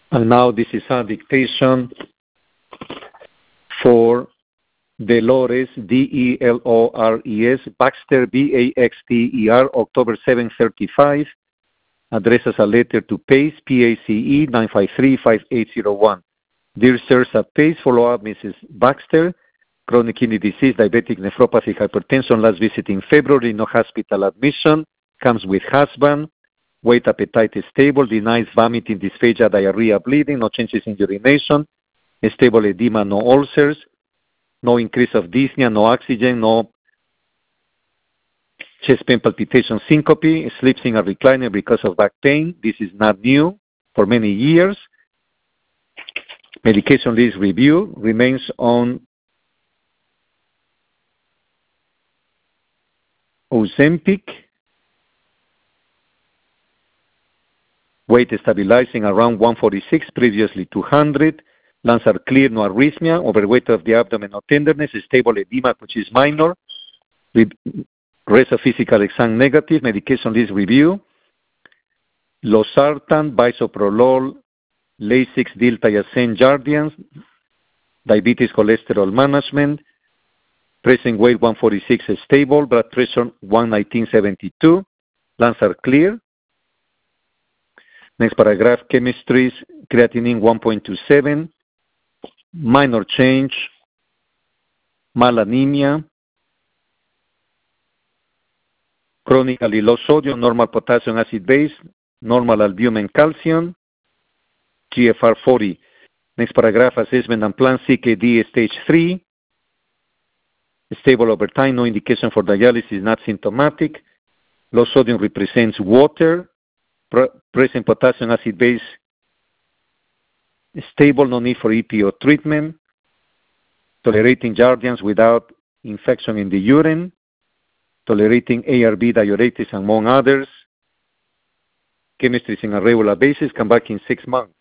And now this is our dictation for Delores, Delores, Baxter, Baxter, October 735. Addresses a letter to PACE, PACE 953-5801. Dear Sirs at PACE, follow up Mrs. Baxter. Chronic kidney disease, diabetic nephropathy, hypertension, last visit in February, no hospital admission, comes with husband, weight, appetite is stable, denies vomiting, dysphagia, diarrhea, bleeding, no changes in urination, stable edema, no ulcers, no increase of dyspnea, no oxygen, no chest pain, palpitation, syncope, sleeps in a recliner because of back pain. This is not new for many years. Medication list review, remains on Ozempic, weight stabilizing around 146, previously 200, lungs are clear, no arrhythmia, overweight of the abdomen, no tenderness, stable edema, which is minor, rest of physical exam negative, medication list review, losartan, bisoprolol, Lasix, diltiazem, Jardiance, diabetes, cholesterol management, present weight 146 is stable, blood pressure 119/72, lungs are clear. Next paragraph, chemistries, creatinine 1.27, minor change, mild anemia, chronically low sodium, normal potassium acid base, normal albumin calcium, GFR 40. Next paragraph, assessment and plan, CKD stage 3, stable over time, no indication for dialysis, not symptomatic. Low sodium represents water. Present potassium acid base stable, no need for EPO treatment. Tolerating Jardiance without infection in the urine. Tolerating ARB diuretics among others. Chemistries on a regular basis, come back in 6 months.